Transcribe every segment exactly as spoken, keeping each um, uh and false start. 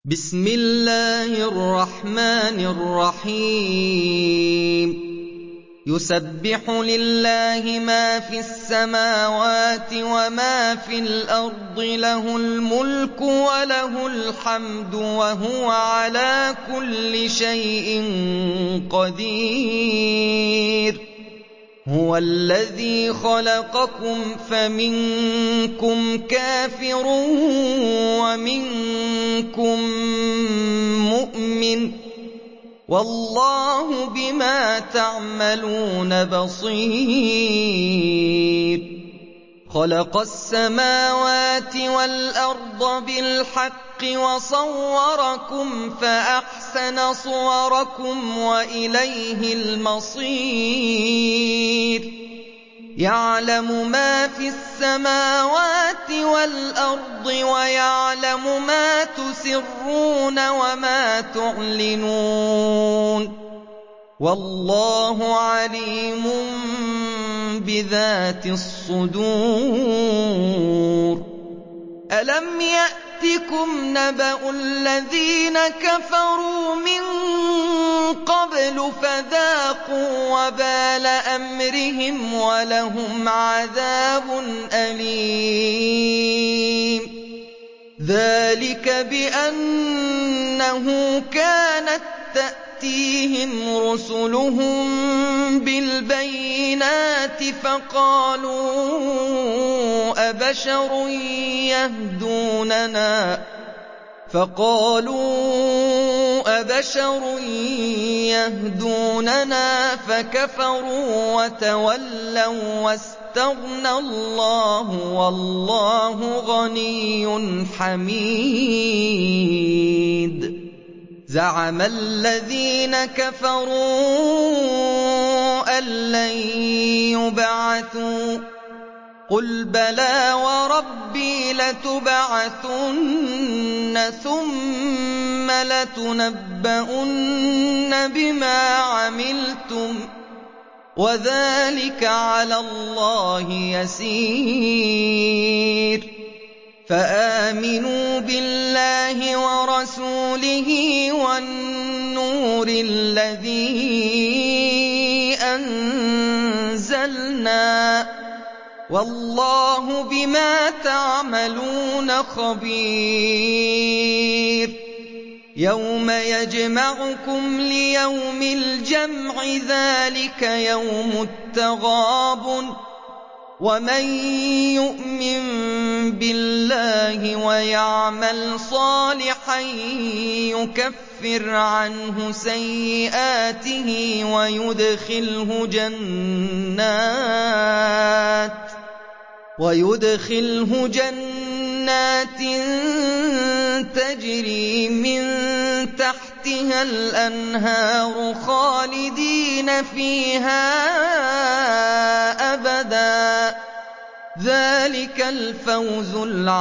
بسم الله الرحمن الرحيم يسبح لله ما في السماوات وما في الأرض له الملك وله الحمد وهو على كل شيء قدير هو الذي خلقكم فمنكم كافر ومنكم مؤمن والله بما تعملون بصير خلق السماوات والأرض بالحق وصوركم فأحسن صوركم وإليه المصير يعلم ما في السماوات والأرض ويعلم ما تسرون وما تعلنون والله عليم بذات الصدور ألم يأتكم نبأ الذين كفروا من قبل فذاقوا وبال أمرهم ولهم عذاب أليم ذلك بأنه كانت تأتيهم رسلهم بالبينات فقالوا أبشر يهدوننا فقالوا أبشر يهدوننا فكفروا وتولوا واستغنى الله والله غني حميد زعم الذين كفروا أن لن يبعثوا قل بلى وربي لتبعثن ثم لتنبؤن بما عملتم وذلك على الله يسير فآمنوا بالله ورسوله والنور الذي أنزلنا والله بما تعملون خبير يوم يجمعكم ليوم الجمع ذلك يوم التغابن ومن يؤمن بالله ويعمل صالحا يكفر عنه سيئاته ويدخله جنات ويدخله جنات تجري من تحتها الأنهار خالدين فيها أبدا ذلك الفوز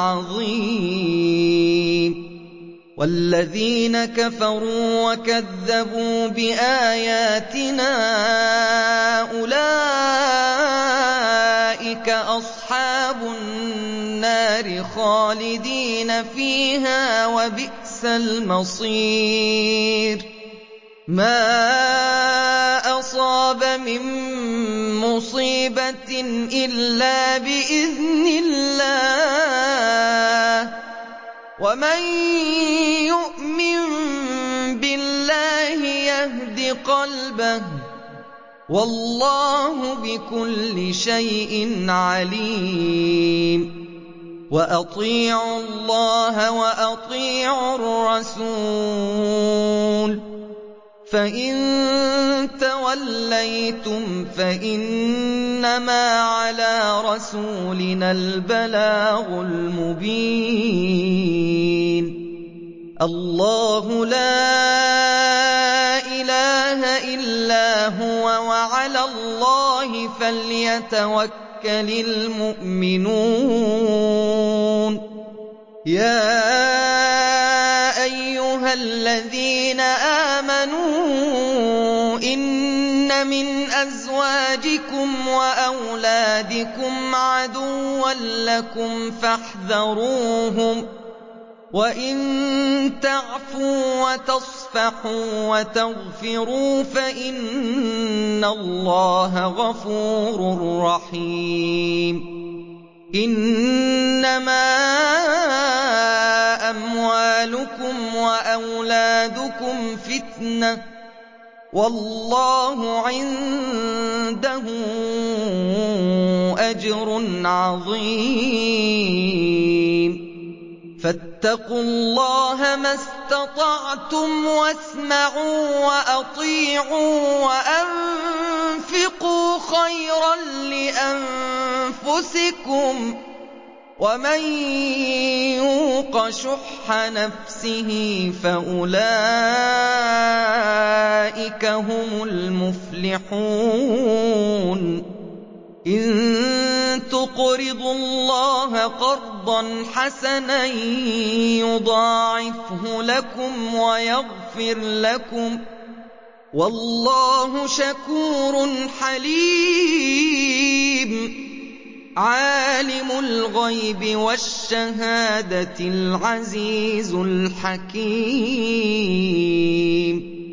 العظيم والذين كفروا وكذبوا بآياتنا أولئك أصحاب النار خالدين فيها وبئس المصير ما أصاب من مصيبة إلا بإذن الله ومن يؤمن بالله يهد قلبه والله بكل شيء عليم وأطيعوا الله وأطيعوا الرسول فإن توليتم فإنما على رسولنا البلاغ المبين الله لا إله إلا هو وعلى الله فليتوكل المؤمنون يا أيها الذين آمنوا إن من أزواجكم وأولادكم عدوا لكم فاحذروهم وَإِن تَعْفُوا وَتَصْفَحُوا وَتَغْفِرُوا فَإِنَّ اللَّهَ غَفُورٌ رَّحِيمٌ إِنَّمَا أَمْوَالُكُمْ وَأَوْلَادُكُمْ فِتْنَةٌ ۚ وَاللَّهُ عِندَهُ أَجْرٌ عَظِيمٌ فَاتَّقُوا اللَّهَ مَا اسْتَطَعْتُمْ وَاسْمَعُوا وَأَطِيعُوا وَأَنفِقُوا خَيْرًا لِّأَنفُسِكُمْ ۗ وَمَن يُوقَ شُحَّ نَفْسِهِ فَأُولَٰئِكَ هُمُ الْمُفْلِحُونَ إِن تُقْرِضُوا اللَّهَ قَرْضًا حَسَنًا يُضَاعِفْهُ لَكُمْ وَيَغْفِرْ لَكُمْ ۚ وَاللَّهُ شَكُورٌ حَلِيمٌ عَالِمُ الْغَيْبِ وَالشَّهَادَةِ الْعَزِيزُ الْحَكِيمُ